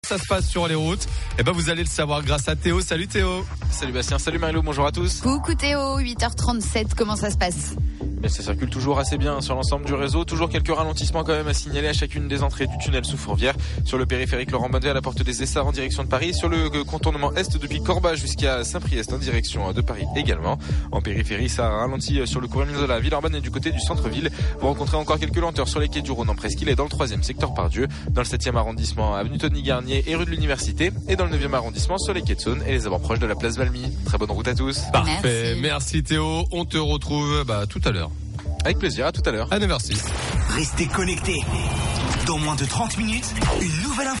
Ça se passe sur les routes, et vous allez le savoir grâce à Théo. Salut Théo. Salut Bastien, salut Marilou, bonjour à tous. Coucou Théo, 8h37, comment ça se passe ? Mais ça circule toujours assez bien sur l'ensemble du réseau. Toujours quelques ralentissements quand même à signaler à chacune des entrées du tunnel sous Fourvière. Sur le périphérique Laurent Bonnevet à la porte des Essarts en direction de Paris. Sur le contournement est depuis Corba jusqu'à Saint-Priest en direction de Paris également. En périphérie, ça ralentit sur le couronnement de la Villeurbanne et du côté du centre-ville. Vous rencontrez encore quelques lenteurs sur les quais du Rhône en Presqu'île et dans le 3e secteur Pardieu. Dans le 7e arrondissement, avenue Tony Garnier et rue de l'Université. Et dans le 9e arrondissement sur les quais de Saône et les abords proches de la place Valmy. Très bonne route à tous. Parfait, merci Théo. On te retrouve tout à l'heure. Avec plaisir, à tout à l'heure. À 9h06. Restez connectés. Dans moins de 30 minutes, une nouvelle info.